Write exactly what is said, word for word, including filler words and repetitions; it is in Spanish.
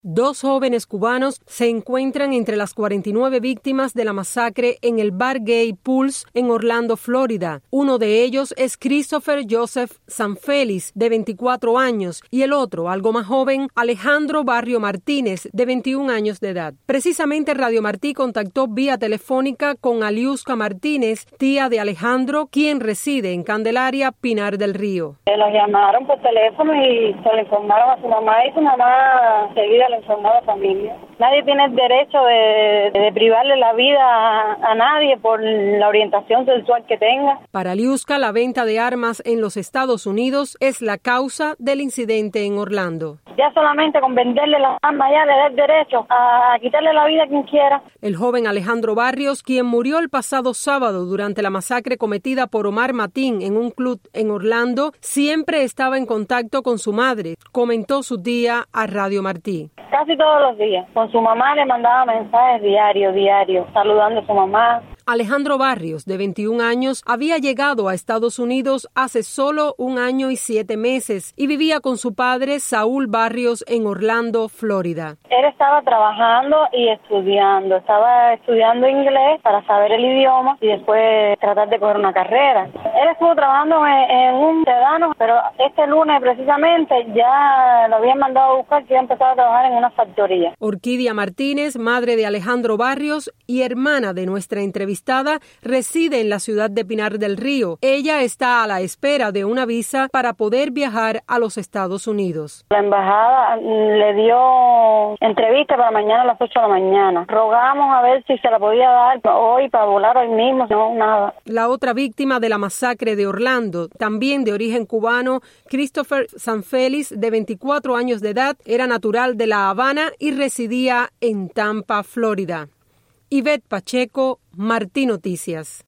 Dos jóvenes cubanos se encuentran entre las cuarenta y nueve víctimas de la masacre en el bar gay Pulse en Orlando, Florida. Uno de ellos es Christopher Joseph Sanfeliz, de veinticuatro años, y el otro, algo más joven, Alejandro Barrio Martínez, de veintiún años de edad. Precisamente Radio Martí contactó vía telefónica con Aliuska Martínez, tía de Alejandro, quien reside en Candelaria, Pinar del Río. Los llamaron por teléfono y se le informaron a su mamá y su mamá enseguida le informó a la familia. Nadie tiene el derecho de, de privarle la vida a, a nadie por la orientación sexual que tenga. Para Aliuska, la venta de armas en los Estados Unidos es la causa del incidente en Orlando. Ya solamente con venderle las armas ya le da el derecho a quitarle la vida a quien quiera. El joven Alejandro Barrios, quien murió el pasado sábado durante la masacre cometida por Omar Mateen en un club en Orlando, siempre estaba en contacto con su madre, comentó su tía a Radio Martí. Casi todos los días. Con su mamá le mandaba mensajes diarios, diarios, saludando a su mamá. Alejandro Barrios, de veintiún años, había llegado a Estados Unidos hace solo un año y siete meses y vivía con su padre, Saúl Barrios, en Orlando, Florida. Él estaba trabajando y estudiando. Estaba estudiando inglés para saber el idioma y después tratar de coger una carrera. Él estuvo trabajando en, en un sedano, pero este lunes precisamente ya lo habían mandado a buscar, que iba a empezar a trabajar en una factoría. Orquídea Martínez, madre de Alejandro Barrios y hermana de nuestra entrevistada, reside en la ciudad de Pinar del Río. Ella está a la espera de una visa para poder viajar a los Estados Unidos. La embajada le dio entrevista para mañana a las ocho de la mañana. Rogamos a ver si se la podía dar hoy para volar hoy mismo. No, nada. La otra víctima de la masacre de Orlando, también de origen cubano, Christopher Sanfeliz, de veinticuatro años de edad, era natural de La Habana y residía en Tampa, Florida. Ivette Pacheco, Martí Noticias.